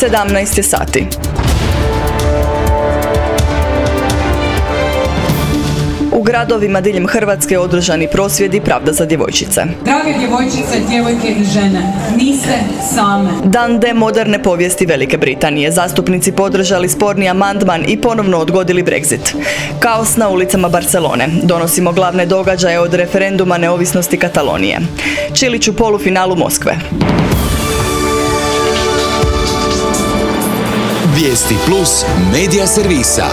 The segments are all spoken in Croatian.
17 je sati. U gradovima diljem Hrvatske održani prosvjedi Pravda za djevojčice. Drage djevojčice, djevojke i žene, niste same. Dan D moderne povijesti Velike Britanije. Zastupnici podržali sporni amandman i ponovno odgodili Brexit. Kaos na ulicama Barcelone. Donosimo glavne događaje od referenduma neovisnosti Katalonije. Čilić u polufinalu Moskve. Vijesti plus medija servisa.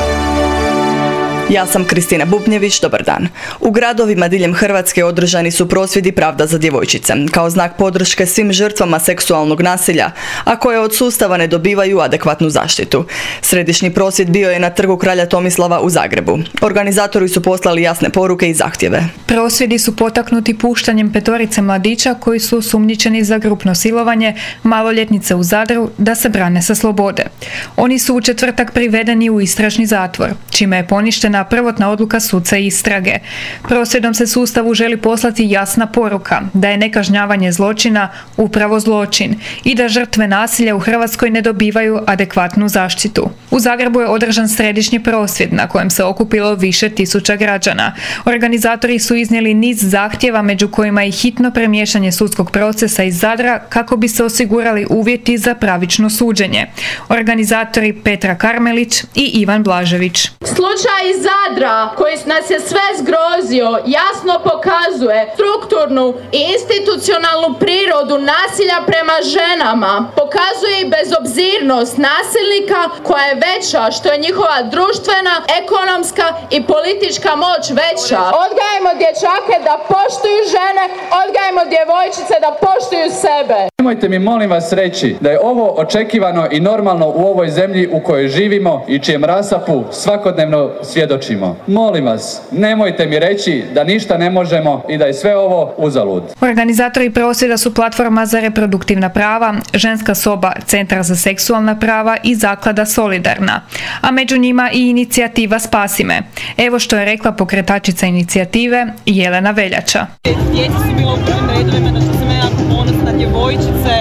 Ja sam Kristina Bubnjević, dobar dan. U gradovima diljem Hrvatske održani su prosvjedi Pravda za djevojčice, kao znak podrške svim žrtvama seksualnog nasilja, a koje od sustava ne dobivaju adekvatnu zaštitu. Središnji prosvjed bio je na Trgu kralja Tomislava u Zagrebu. Organizatori su poslali jasne poruke i zahtjeve. Prosvjedi su potaknuti puštanjem 5 mladića koji su osumnjičeni za grupno silovanje maloljetnice u Zadru da se brane sa slobode. Oni su u četvrtak privedeni u istražni zatvor, čime je poništena prvotna odluka suca istrage. Prosvjedom se sustavu želi poslati jasna poruka da je nekažnjavanje zločina upravo zločin i da žrtve nasilja u Hrvatskoj ne dobivaju adekvatnu zaštitu. U Zagrebu je održan središnji prosvjed na kojem se okupilo više tisuća građana. Organizatori su iznijeli niz zahtjeva, među kojima i hitno premještanje sudskog procesa iz Zadra kako bi se osigurali uvjeti za pravično suđenje. Organizatori Petra Karmelić i Ivan Blažević. Slučaj iz Zadra, koji nas je sve zgrozio, jasno pokazuje strukturnu i institucionalnu prirodu nasilja prema ženama. Pokazuje i bezobzirnost nasilnika koja je veća što je njihova društvena, ekonomska i politička moć veća. Odgajmo dječake da poštuju žene, odgajmo djevojčice da poštuju sebe. Nemojte mi molim vas reći da je ovo očekivano i normalno u ovoj zemlji u kojoj živimo i čijem rasapu svakodnevno svjedočimo. Molim vas, nemojte mi reći da ništa ne možemo i da je sve ovo uzalud. Organizatori prosvjeda su Platforma za reproduktivna prava, Ženska soba Centra za seksualna prava i Zaklada Solidarna, a među njima i inicijativa Spasi me. Evo što je rekla pokretačica inicijative Jelena Veljača. Djeca su bila u prvim redovima, na što sam ja jako ponosna, djevojčice,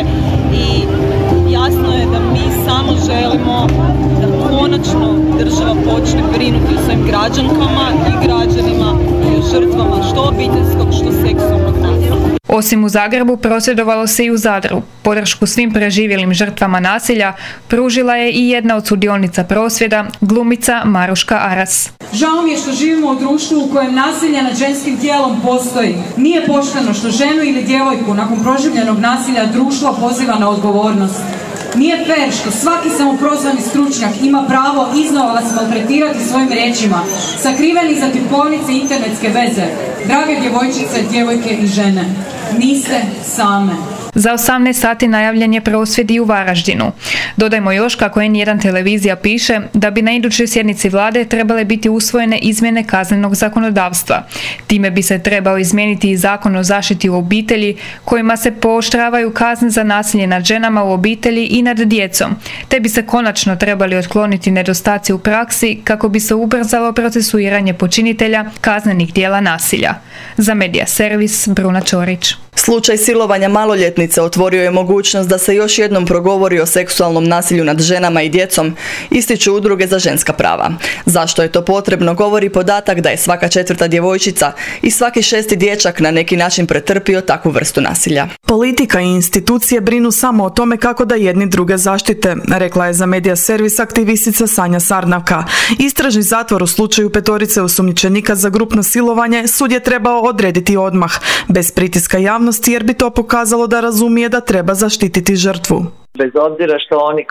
i jasno je da mi samo želimo da konačno država počne brinuti o svojim građankama i građanima i o žrtvama što obiteljskog, što seksualnog nasilja. Osim u Zagrebu, prosvjedovalo se i u Zadru. Podršku svim preživjelim žrtvama nasilja pružila je i jedna od sudionica prosvjeda, glumica Maruška Aras. Žao mi je što živimo u društvu u kojem nasilje nad ženskim tijelom postoji. Nije pošteno što ženu ili djevojku nakon proživljenog nasilja društvo poziva na odgovornost. Nije fair što svaki samoprozvani stručnjak ima pravo iznova vas maltretirati svojim riječima, sakriveni za tipovnice internetske veze. Drage djevojčice, djevojke i žene, niste same. Za 18 sati najavljen je prosvjed i u Varaždinu. Dodajmo još kako N1 televizija piše da bi na idućoj sjednici vlade trebale biti usvojene izmjene kaznenog zakonodavstva. Time bi se trebao izmijeniti i Zakon o zaštiti u obitelji, kojima se pooštravaju kazne za nasilje nad ženama u obitelji i nad djecom, te bi se konačno trebali otkloniti nedostaci u praksi kako bi se ubrzalo procesuiranje počinitelja kaznenih djela nasilja. Za Medija servis Bruna Ćorić. Slučaj silovanja maloljetnice otvorio je mogućnost da se još jednom progovori o seksualnom nasilju nad ženama i djecom, ističu udruge za ženska prava. Zašto je to potrebno govori podatak da je svaka 4. djevojčica i svaki 6. dječak na neki način pretrpio takvu vrstu nasilja. Politika i institucije brinu samo o tome kako da jedni druge zaštite, rekla je za Medija servis aktivistica Sanja Sarnavka. Istražni zatvor u slučaju 5 osumnjičenika za grupno silovanje sud je trebao odrediti odmah, bez pritiska javnosti, jer bi to pokazalo da razumije da treba zaštititi žrtvu. Bez obzira što oni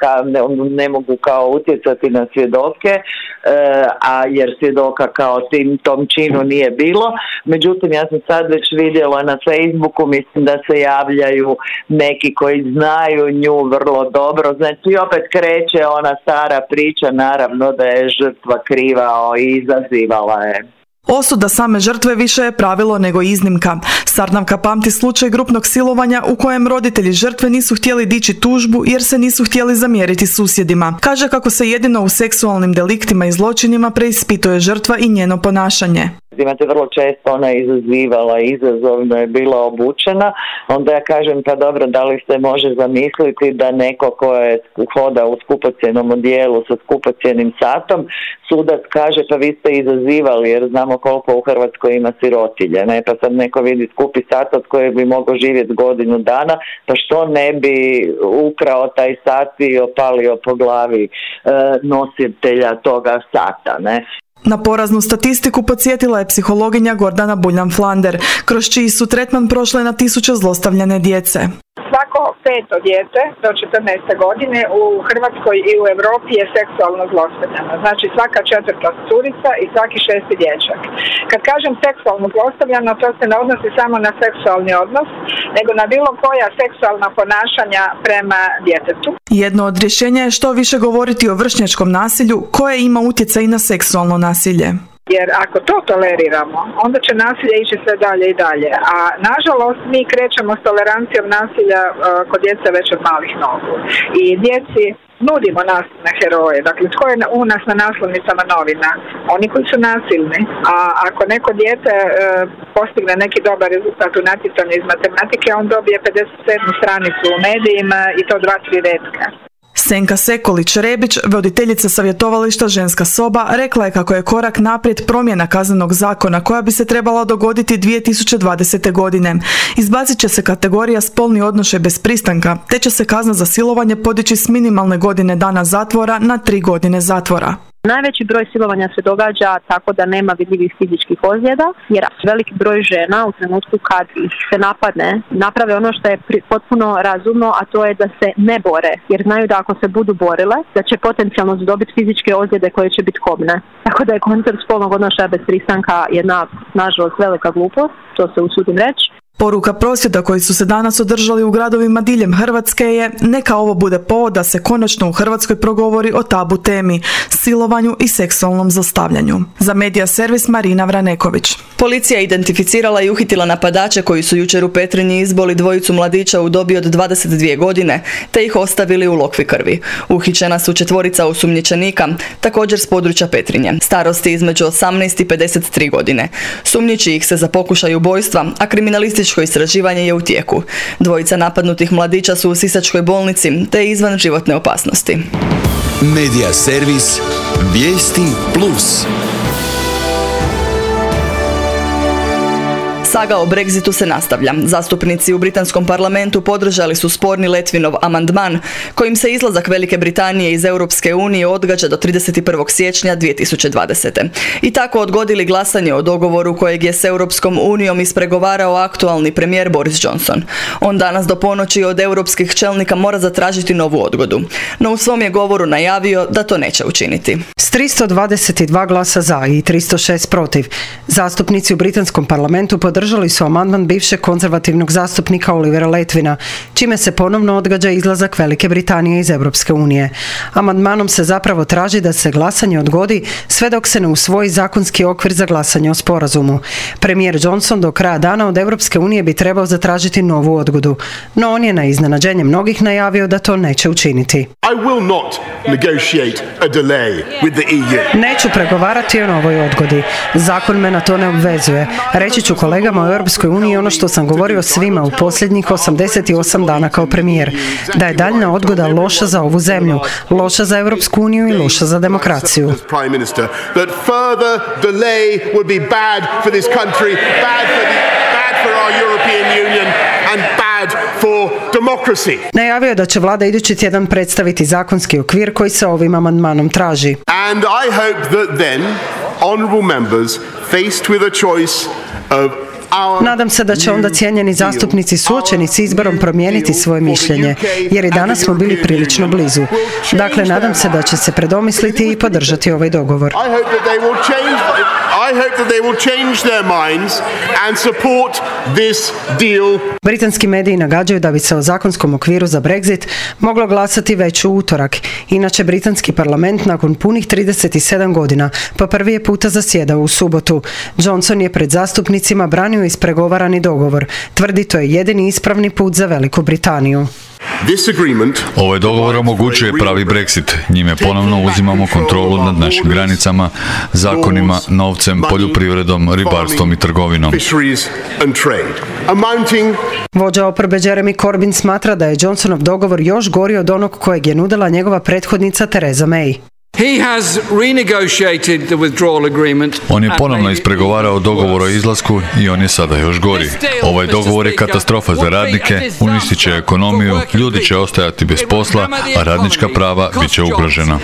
ne mogu kao utjecati na svjedoke, a jer svjedoka kao tom činu nije bilo. Međutim, ja sam sad već vidjela na Facebooku, mislim da se javljaju neki koji znaju nju vrlo dobro. Znači, opet kreće ona stara priča, naravno da je žrtva kriva i izazivala je. Osuda same žrtve više je pravilo nego iznimka. Sarnavka pamti slučaj grupnog silovanja u kojem roditelji žrtve nisu htjeli dići tužbu jer se nisu htjeli zamjeriti susjedima. Kaže kako se jedino u seksualnim deliktima i zločinima preispituje žrtva i njeno ponašanje. prosvjedima, te vrlo često ona izazivala, izazovno je bila obučena, onda ja kažem pa dobro, da li se može zamisliti da neko ko je hoda u skupocjenom odijelu sa skupocjenim satom, sudac kaže pa vi ste izazivali jer znamo koliko u Hrvatskoj ima sirotilje, ne? Pa sad neko vidi skupi sat od kojeg bi mogao živjeti godinu dana, pa što ne bi ukrao taj sat i opalio po glavi nositelja toga sata, ne? Na poraznu statistiku podsjetila je psihologinja Gordana Buljan-Flander, kroz čiji su tretman prošle na tisuće zlostavljane djece. Svako 5. dijete do 14. godine u Hrvatskoj i u Europi je seksualno zlostavljano. Znači svaka 4. curica i svaki 6. dječak. Kad kažem seksualno zlostavljano, to se ne odnosi samo na seksualni odnos, nego na bilo koja seksualna ponašanja prema djetetu. Jedno od rješenja je što više govoriti o vršnjačkom nasilju koje ima utjecaj na seksualno nasilje. Jer ako to toleriramo, onda će nasilje ići sve dalje i dalje. A nažalost mi krećemo s tolerancijom nasilja kod djece već od malih nogu. I djeci nudimo nasilne heroje. Dakle, tko je u nas na naslovnicama novina? Oni koji su nasilni. A ako neko dijete postigne neki dobar rezultat u natjecanju iz matematike, on dobije 57. stranicu u medijima i to 2-3 retka. Senka Sekolić-Rebić, voditeljica savjetovališta Ženska soba, rekla je kako je korak naprijed promjena kaznenog zakona koja bi se trebala dogoditi 2020. godine. Izbacit će se kategorija spolni odnošaj bez pristanka, te će se kazna za silovanje podići s minimalne godine dana zatvora na 3 godine zatvora. Najveći broj silovanja se događa tako da nema vidljivih fizičkih ozljeda, jer veliki broj žena u trenutku kad ih se napadne, naprave ono što je potpuno razumno, a to je da se ne bore, jer znaju da ako se budu borile, da će potencijalno dobiti fizičke ozljede koje će biti kobne. Tako da je koncept spolnog odnošaja bez pristanka jedna, nažalost, velika glupost, to se usudim reći. Poruka prosvjeda koji su se danas održali u gradovima diljem Hrvatske je neka ovo bude povod da se konačno u Hrvatskoj progovori o tabu temi, silovanju i seksualnom zlostavljanju. Za Medija servis Marina Vraneković. Policija je identificirala i uhitila napadače koji su jučer u Petrinji izboli dvojicu mladića u dobi od 22 godine, te ih ostavili u lokvi krvi. Uhićena su 4 osumnjičenika, također s područja Petrinje, starosti između 18 i 53 godine. Sumnjiči ih se za pokušaj ubojstva, a kriminalističko istraživanje je u tijeku. Dvojica napadnutih mladića su u Sisačkoj bolnici, te izvan životne opasnosti. Medija servis Vijesti Plus. Saga o Brexitu se nastavlja. Zastupnici u britanskom parlamentu podržali su sporni Letvinov amandman kojim se izlazak Velike Britanije iz Europske unije odgađa do 31. siječnja 2020. I tako odgodili glasanje o dogovoru kojeg je s Europskom unijom ispregovarao aktualni premijer Boris Johnson. On danas do ponoći od europskih čelnika mora zatražiti novu odgodu. No u svom je govoru najavio da to neće učiniti. S 322 glasa za i 306 protiv, zastupnici u britanskom parlamentu podržali su amandman bivšeg konzervativnog zastupnika Olivera Letvina, čime se ponovno odgađa izlazak Velike Britanije iz Europske unije. Amandmanom se zapravo traži da se glasanje odgodi sve dok se ne usvoji zakonski okvir za glasanje o sporazumu. Premijer Johnson do kraja dana od Europske unije bi trebao zatražiti novu odgodu, no on je na iznenađenje mnogih najavio da to neće učiniti. Neću pregovarati o novoj odgodi. Zakon me na to ne obvezuje. Reći ću kolegama u Europskoj uniji ono što sam govorio svima u posljednjih 88 dana kao premijer, da je daljna odgoda loša za ovu zemlju, loša za Europsku uniju i loša za demokraciju. Najavio je da će vlada idući tjedan predstaviti zakonski okvir koji se ovim amandmanom traži. And I hope that then honorable members faced with a choice of Nadam se da će onda cijenjeni zastupnici suočeni s izborom promijeniti svoje mišljenje, jer i danas smo bili prilično blizu. Dakle, nadam se da će se predomisliti i podržati ovaj dogovor. Britanski mediji nagađaju da bi se o zakonskom okviru za Brexit moglo glasati već u utorak. Inače, britanski parlament nakon punih 37 godina po prvi je puta zasjedao u subotu. Johnson je pred zastupnicima branio ispregovarani dogovor. Tvrdi to je jedini ispravni put za Veliku Britaniju. This agreement Ovaj dogovor omogućuje pravi Brexit. Njime ponovno uzimamo kontrolu nad našim granicama, zakonima, novcem, poljoprivredom, ribarstvom i trgovinom. Vođa oporbe Jeremy Corbyn smatra da je Johnsonov dogovor još gori od onog kojeg je nudila njegova prethodnica Theresa May. On je ponovno ispregovarao dogovor o izlasku i on je sada još gori. Ovaj dogovor je katastrofa za radnike, uništit će ekonomiju, ljudi će ostajati bez posla, a radnička prava bit će ugrožena.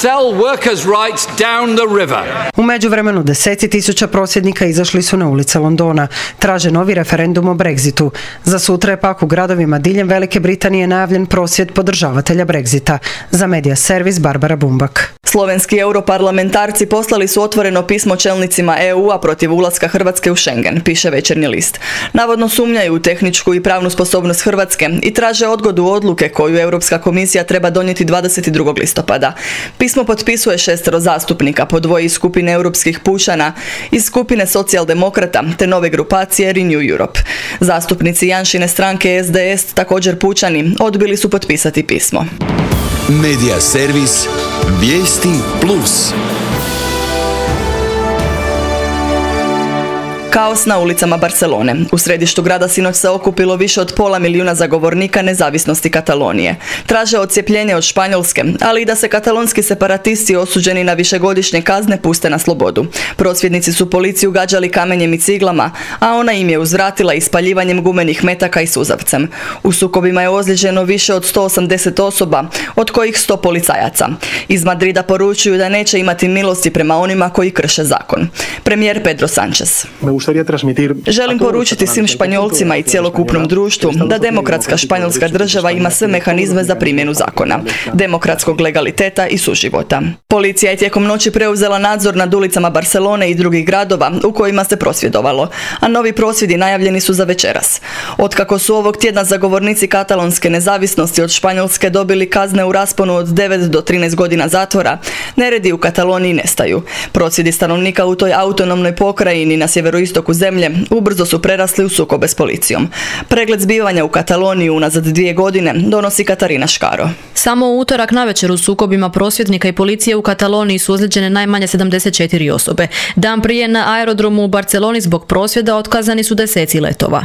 U međuvremenu deseci tisuća prosvjednika izašli su na ulice Londona. Traže novi referendum o Brexitu. Za sutra je pak u gradovima diljem Velike Britanije najavljen prosvjed podržavatelja Brexita. Za Medija servis Barbara Bumbak. Slovenski europarlamentarci poslali su otvoreno pismo čelnicima EU-a protiv ulaska Hrvatske u Schengen, piše Večernji list. Navodno sumnjaju u tehničku i pravnu sposobnost Hrvatske i traže odgodu odluke koju Europska komisija treba donijeti 22. listopada. Pismo potpisuje 6 zastupnika po dvoje iz skupine europskih pučana, iz skupine socijaldemokrata te nove grupacije Renew Europe. Zastupnici Janšine stranke SDS, također pučani, odbili su potpisati pismo. Medija servis Vijesti Plus. Kaos na ulicama Barcelone. U središtu grada sinoć se okupilo više od 500 000 zagovornika nezavisnosti Katalonije. Traže odcjepljenje od Španjolske, ali i da se katalonski separatisti osuđeni na višegodišnje kazne puste na slobodu. Prosvjednici su policiju gađali kamenjem i ciglama, a ona im je uzvratila ispaljivanjem gumenih metaka i suzavcem. U sukobima je ozlijeđeno više od 180 osoba, od kojih 100 policajaca. Iz Madrida poručuju da neće imati milosti prema onima koji krše zakon. Premijer Pedro Sánchez. Želim poručiti svim Španjolcima i cjelokupnom društvu da demokratska španjolska država ima sve mehanizme za primjenu zakona, demokratskog legaliteta i suživota. Policija je tijekom noći preuzela nadzor nad ulicama Barcelone i drugih gradova u kojima se prosvjedovalo, a novi prosvjedi najavljeni su za večeras. Otkako su ovog tjedna zagovornici katalonske nezavisnosti od Španjolske dobili kazne u rasponu od 9 do 13 godina zatvora, neredi u Kataloniji nestaju. Prosvjedi stanovnika u toj autonomnoj pokrajini na sjeveroistoku zemlje ubrzo su prerasli u sukobe s policijom. Pregled zbivanja u Kataloniji unazad 2 godine donosi Katarina Škaro. Samo u utorak navečer u sukobima prosvjednika i policije u Kataloniji su ozlijeđene najmanje 74 osobe. Dan prije na aerodromu u Barceloni zbog prosvjeda otkazani su deseci letova.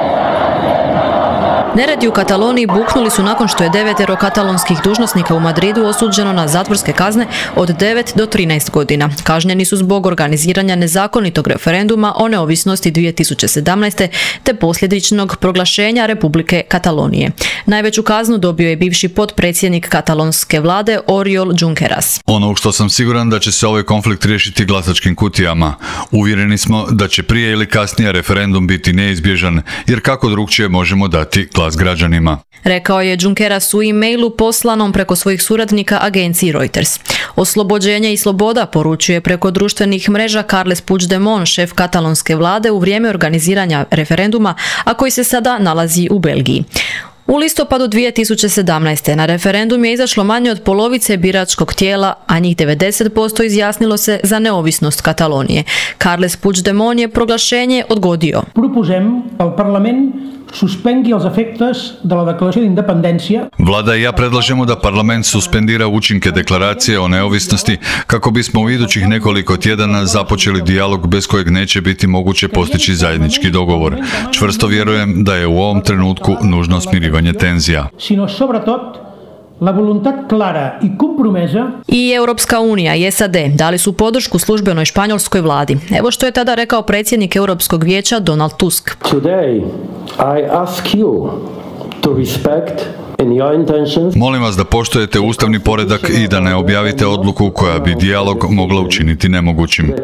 Neredi u Kataloniji buknuli su nakon što je 9 katalonskih dužnosnika u Madridu osuđeno na zatvorske kazne od 9 do 13 godina. Kažnjeni su zbog organiziranja nezakonitog referenduma o neovisnosti 2017. te posljedičnog proglašenja Republike Katalonije. Najveću kaznu dobio je bivši potpredsjednik katalonske vlade Oriol Junqueras. Ono u što sam siguran da će se ovaj konflikt riješiti glasačkim kutijama. Uvjereni smo da će prije ili kasnije referendum biti neizbježan, jer kako drugčije možemo dati glas građanima. Rekao je Junqueras u e-mailu poslanom preko svojih suradnika agenciji Reuters. Oslobođenje i sloboda poručuje preko društvenih mreža Carles Puigdemont, šef katalonske vlade u vrijeme organiziranja referenduma, a koji se sada nalazi u Belgiji. U listopadu 2017. na referendum je izašlo manje od polovice biračkog tijela, a njih 90% izjasnilo se za neovisnost Katalonije. Carles Puigdemont je proglašenje odgodio. Proposem al Parlament suspengui els efectes de la declaració d'independència. Vlada i ja predlažemo da parlament suspendira učinke deklaracije o neovisnosti kako bismo u idućih nekoliko tjedana započeli dijalog bez kojeg neće biti moguće postići zajednički dogovor. Čvrsto vjerujem da je u ovom trenutku nužno smirivanje tenzija. Sino sobretot la voluntat clara i compromesa. I Europska unija i SAD dali su podršku službenoj španjolskoj vladi. Evo što je tada rekao predsjednik Europskog vijeća Donald Tusk. Today I ask you to respect Molim vas da poštujete ustavni poredak i da ne objavite odluku koja bi dijalog mogla učiniti nemogućim.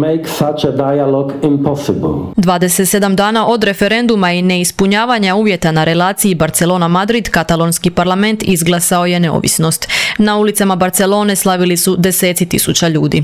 27 dana od referenduma i neispunjavanja uvjeta na relaciji Barcelona-Madrid, katalonski parlament izglasao je neovisnost. Na ulicama Barcelone slavili su deseci tisuća ljudi.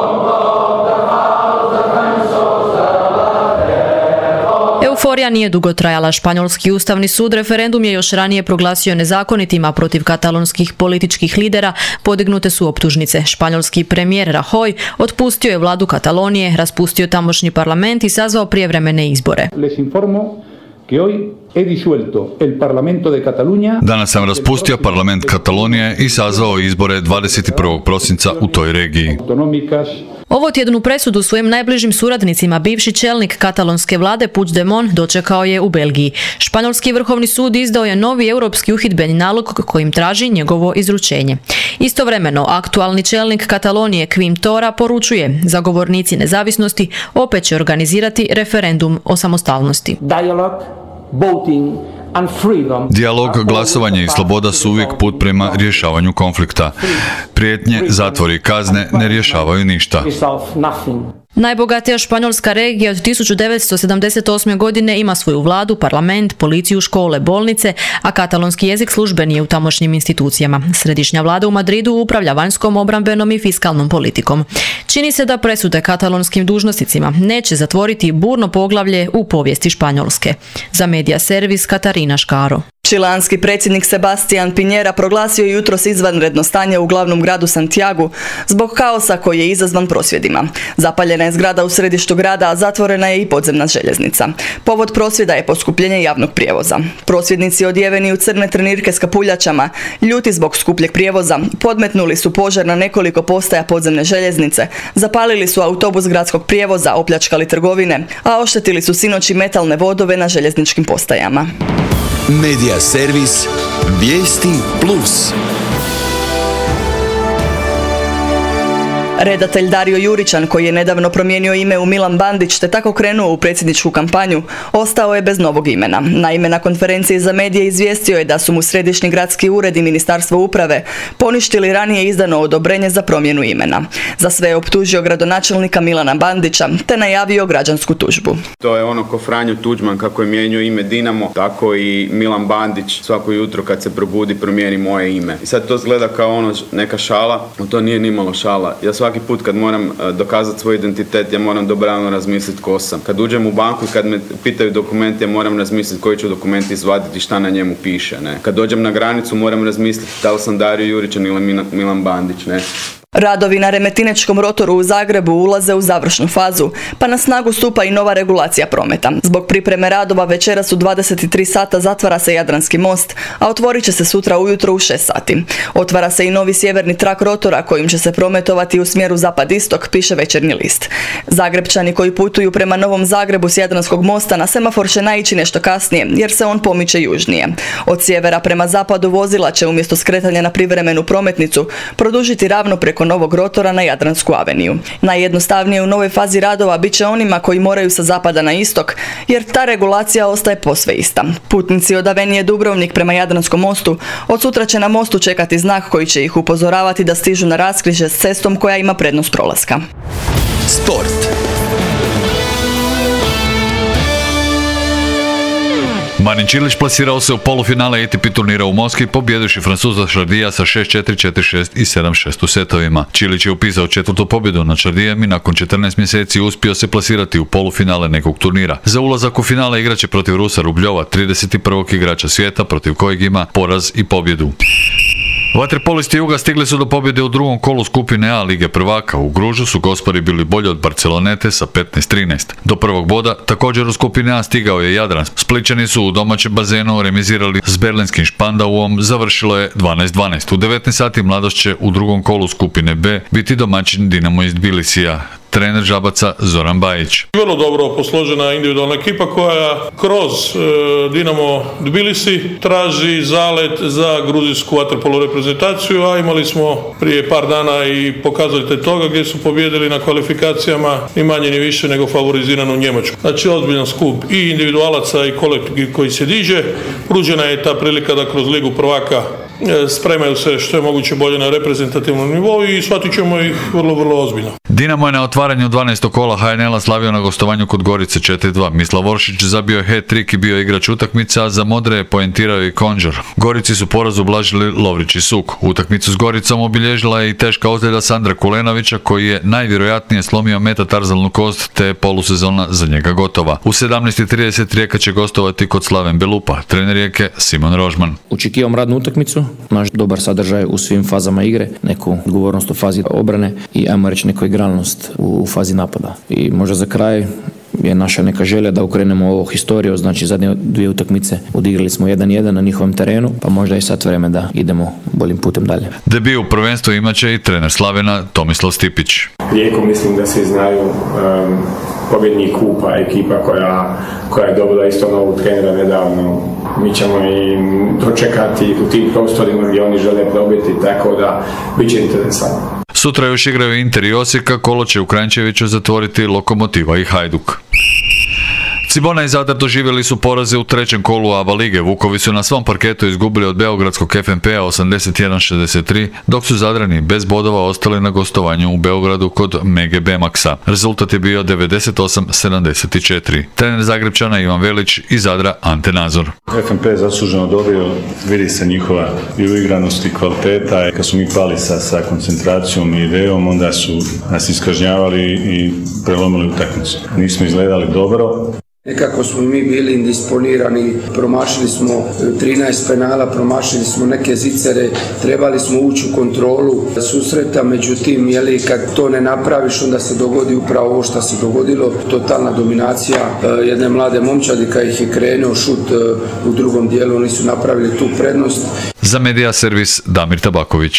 Euforija nije dugo trajala. Španjolski ustavni sud referendum je još ranije proglasio nezakonitima protiv katalonskih političkih lidera. Podignute su optužnice. Španjolski premijer Rajoy otpustio je vladu Katalonije, raspustio tamošnji parlament i sazvao prijevremene izbore. que hoy he disuelto el Parlamento de Cataluña. Danas sam raspustio parlament Katalonije i sazvao izbore 21. prosinca u toj regiji. Ovo tjednu presudu svojim najbližim suradnicima bivši čelnik katalonske vlade Puigdemont dočekao je u Belgiji. Španjolski vrhovni sud izdao je novi europski uhidbeni nalog kojim traži njegovo izručenje. Istovremeno, aktualni čelnik Katalonije Quim Torra poručuje, zagovornici nezavisnosti opet će organizirati referendum o samostalnosti. Dijalog, glasovanje i sloboda su uvijek put prema rješavanju konflikta. Prijetnje, zatvori i kazne ne rješavaju ništa. Najbogatija španjolska regija od 1978. godine ima svoju vladu, parlament, policiju, škole, bolnice, a katalonski jezik služben je u tamošnjim institucijama. Središnja vlada u Madridu upravlja vanjskom, obrambenom i fiskalnom politikom. Čini se da presude katalonskim dužnosnicima neće zatvoriti burno poglavlje u povijesti Španjolske. Za Media Servis Katarina Škaro. Čileanski predsjednik Sebastián Piñera proglasio je jutros izvanredno stanje u glavnom gradu Santiagu zbog kaosa koji je izazvan prosvjedima. Zapaljena je zgrada u središtu grada, a zatvorena je i podzemna željeznica. Povod prosvjeda je poskupljenje javnog prijevoza. Prosvjednici odjeveni u crne trenirke s kapuljačama, ljuti zbog skupljeg prijevoza, podmetnuli su požar na nekoliko postaja podzemne željeznice, zapalili su autobus gradskog prijevoza, opljačkali trgovine, a oštetili su sinoć i metalne vodove na željezničkim postajama. Media Servis Vijesti Plus. Redatelj Dario Juričan, koji je nedavno promijenio ime u Milan Bandić te tako krenuo u predsjedničku kampanju, ostao je bez novog imena. Naime, na konferenciji za medije izvijestio je da su mu Središnji gradski ured i Ministarstvo uprave poništili ranije izdano odobrenje za promjenu imena. Za sve je optužio gradonačelnika Milana Bandića te najavio građansku tužbu. To je ono ko Franjo Tuđman, kako je mijenjao ime Dinamo, tako i Milan Bandić svako jutro kad se probudi promijeni moje ime. I sad to izgleda kao neka šala, no to nije nimalo šala. Ja svaki put kad moram dokazati svoj identitet, ja moram dobrano razmisliti ko sam. Kad uđem u banku i kad me pitaju dokumente, ja moram razmisliti koji ću dokumenti izvaditi i šta na njemu piše. Ne? Kad dođem na granicu, moram razmisliti da li sam Dario Juričan ili Milan Bandić. Ne? Radovi na Remetinečkom rotoru u Zagrebu ulaze u završnu fazu, pa na snagu stupa i nova regulacija prometa. Zbog pripreme radova večeras u 23 sata zatvara se Jadranski most, a otvorit će se sutra ujutro u 6 sati. Otvara se i novi sjeverni trak rotora kojim će se prometovati u smjeru zapad-istok, piše Večernji list. Zagrebčani koji putuju prema Novom Zagrebu s Jadranskog mosta na semafor će naići nešto kasnije, jer se on pomiče južnije. Od sjevera prema zapadu vozila će umjesto skretanja na privremenu prometnicu produžiti ravno preko novog rotora na Jadransku aveniju. Najjednostavnije u novoj fazi radova bit će onima koji moraju sa zapada na istok, jer ta regulacija ostaje posve ista. Putnici od avenije Dubrovnik prema Jadranskom mostu od sutra će na mostu čekati znak koji će ih upozoravati da stižu na raskrižje s cestom koja ima prednost prolaska. Sport. Marin Čilić plasirao se u polufinale ATP turnira u Moskvi, pobjedivši Francuza Chardija sa 6-4, 4-6 i 7-6 u setovima. Čilić je upisao 4. pobjedu nad Chardijem i nakon 14 mjeseci uspio se plasirati u polufinale nekog turnira. Za ulazak u finale igraće protiv Rusa Rubljova, 31. igrača svijeta protiv kojeg ima poraz i pobjedu. Vaterpolisti Juga stigli su do pobjede u drugom kolu skupine A Lige prvaka. U Gružu su gospari bili bolji od Barcelonete sa 15-13. Do prvog boda također u skupine A stigao je Jadran. Splićani su u domaćem bazenu remizirali s berlinskim Špandauom, završilo je 12-12. U 19 sati Mladost će u drugom kolu skupine B biti domaćin Dinamo iz Tbilisija. Trener Žabaca Zoran Bajić. Vrlo dobro posložena individualna ekipa koja kroz Dinamo Tbilisi traži zalet za gruzijsku vaterpolo reprezentaciju, a imali smo prije par dana i pokazatelj toga gdje su pobijedili na kvalifikacijama ni manje ni više nego favoriziranu Njemačku. Znači ozbiljan skup i individualaca i kolektiv koji se diže. Pružena je ta prilika da kroz Ligu prvaka spremaju se što je moguće bolje na reprezentativnom nivou i shvatit ćemo ih vrlo, vrlo ozbiljno. Dinamo je na otvaranju 12. kola HNL-a slavio na gostovanju kod Gorice 4-2. Mislav Voršić zabio je hat-trick i bio igrač utakmice, a za Modre je poentirao i Konđor. Gorici su poraz ublažili Lovrić i Suk. Utakmicu s Goricom obilježila je i teška ozljeda Sandra Kulenovića, koji je najvjerojatnije slomio metatarzalnu kost, te je polusezona za njega gotova. U 17:30 Rijeka će gostovati kod Slaven Belupa. Trener Rijeke Simon Rožman. Očekivam radnu utakmicu, naš dobar sadržaj u svim fazama igre, neku odgovornost u fazi obrane i ajmo reći neku igralnost u fazi napada. I možda za kraj je naša neka želja da okrenemo ovu historiju, znači zadnje 2 utakmice odigrali smo 1-1 na njihovom terenu, pa možda je sad vreme da idemo boljim putem dalje. Debiju u prvenstvu imaće i trener Slavena Tomislav Stipić. Rijeko mislim da se znaju pobjednik kupa, ekipa koja je dobila isto novog trenera nedavno. Mi ćemo i dočekati u tim prostorima gdje oni žele probiti, tako da bit će interesantno. Sutra još igraju Inter i Osijeka, kolo će u Kranjčeviću zatvoriti Lokomotiva i Hajduk. Cibona i Zadar doživjeli su poraze u 3. kolu ABA lige. Vukovi su na svom parketu izgubili od beogradskog FNP-a 81-63, dok su Zadrani bez bodova ostali na gostovanju u Beogradu kod Mege Bemaxa. Rezultat je bio 98-74. Trener Zagrebčana Ivan Velić i Zadra Ante Nazor. FNP je zasluženo dobio, vidi se njihova i uigranost i kvaliteta. Kad su mi pali sa koncentracijom i idejom, onda su nas iskažnjavali i prelomili utakmicu. Nismo izgledali dobro. Nekako smo mi bili indisponirani, promašili smo 13 penala, promašili smo neke zicere, trebali smo ući u kontrolu susreta, međutim, kad to ne napraviš, onda se dogodi upravo ovo što se dogodilo, totalna dominacija jedne mlade momčadi, kad ih je krenuo šut u drugom dijelu, oni su napravili tu prednost. Za Medija servis Damir Tabaković.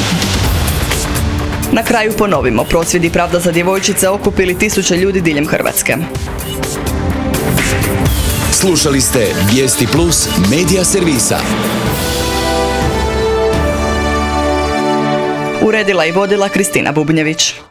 Na kraju ponovimo, prosvjedi Pravda za djevojčice okupili 1000 ljudi diljem Hrvatske. Slušali ste Vijesti Plus Medija servisa. Uredila i vodila Kristina Bubnjević.